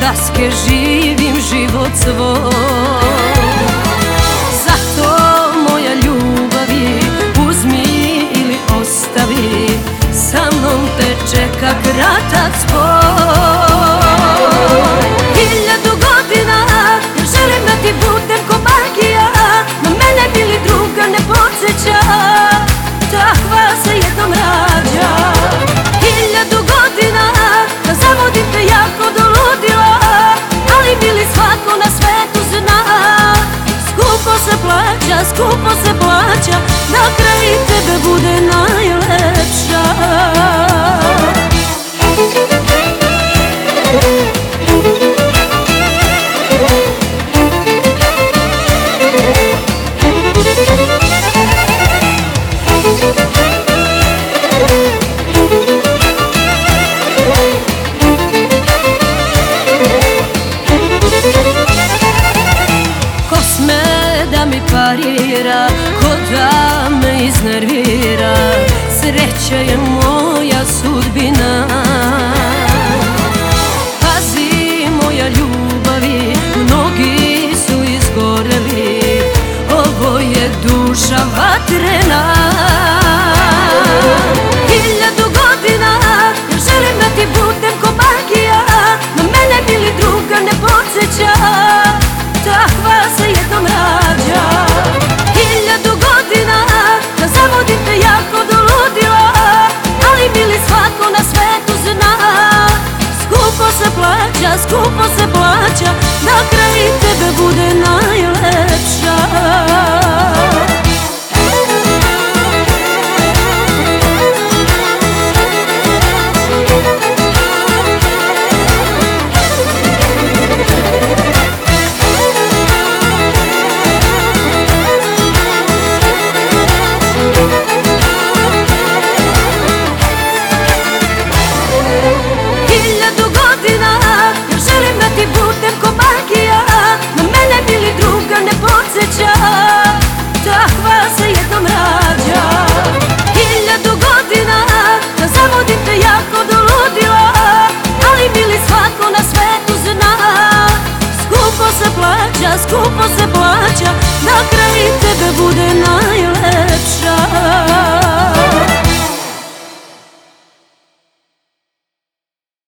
daske živim život svoj. Zato moja ljubavi, uzmi ili ostavi, sa mnom te čeka kratak spoj. 1000 godina želim da ti budem ko magija, na mene bili druga ne podsjeća, takva se jednom rađa. 1000 godina da zavodim te jako do ludila, ali bili svako na svetu zna, skupo se plaća, skupo se plaća, da kraj tebe bude najlepša. Da mi parira, ko da me iznervira, sreća je moja sudbina. Pazi moja ljubavi, mnogi su izgoreli, ovo je duša vatrena. 1000 godina želim da ti budem ko magija, na mene bili druga ne podsjeća, takva se jednom rađa. 1000 godina da zavodim te jako do ludila, ali bili svako na svetu zna, skupo se plaća, skupo se plaća, da kraj tebe bude najlepša. Takva se jednom rađa. 1000 godina da zavodim te jako do ludila, ali bili svako na svetu zna, skupo se plaća, skupo se plaća, da kraj tebe bude najlepša.